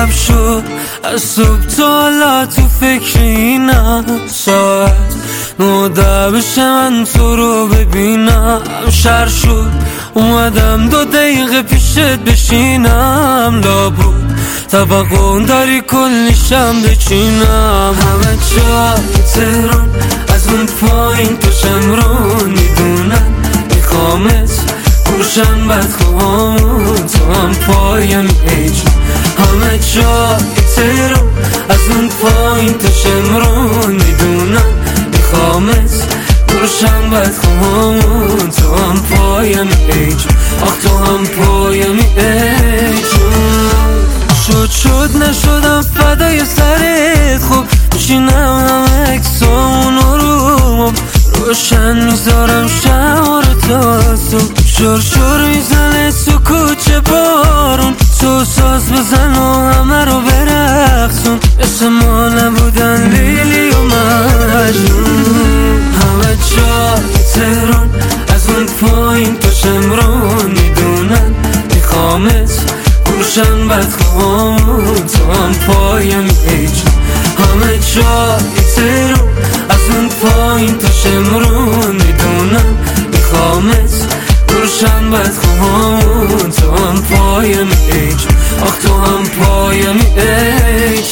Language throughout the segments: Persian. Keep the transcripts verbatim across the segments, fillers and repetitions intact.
شب شد از صبح تا حالا تو فکر اینم ساعت نوده بشه من تو رو ببینم شر شد اومدم دو دقیقه پیشت بشینم لابود توقع داری کلیشم بچینم همه جای تهران از اون پایین تو شمرون میدونن میخوامت گوشن بدخواهامون تو هم پایم ایج همه جای تهران از اون پایین تو شمرون میدونن میخوامت گوشن بدخواهامون تو هم پایم ایج آخ تو هم پایم ایج شد شد نشدم فدای سرت خوب میشینم همه اکسامون رو روشن میذارم شهر تا صبح شور شور میزنه تو کوچه بارون تو ساز بزن و همه رو برقصون اسم ما نبودن لیلی و مجنون همه جای تهران از اون پایین تو شمرون میدونن میخوامت گوشن بدخواهامون تو هم پایم ایج همه جای تهران از اون پایین تو شمرون میدونن میخوامت گوشن بدخواهامون تو هم پایم ایج آخ تو هم پایم ایج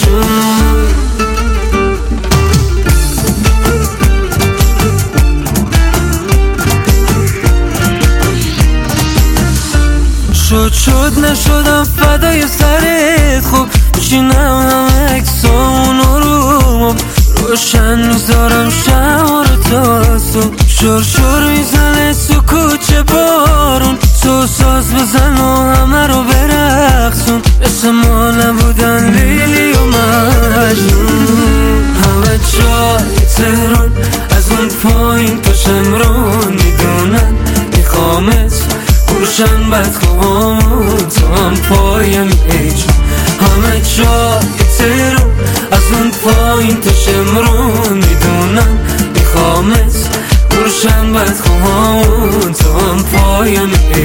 شد شد نشدم فدای سرت خوب میشینم همه اکسامون رو روشن میذارم شهر تا صبح شور شور میزنه تو کوچه بارون تو ساز بزن و همه رو برقصون اسم ما نبودن لیلی و مجنون همه جای تهران از اون پایین تو شمرون میدونن میخوامت گوشن بدخواهامون تو هم پایم ایج همه جای تهران از اون پایین تو شمرون میدونم میخوامت گوشن بدخواهامون تو هم پایم ایج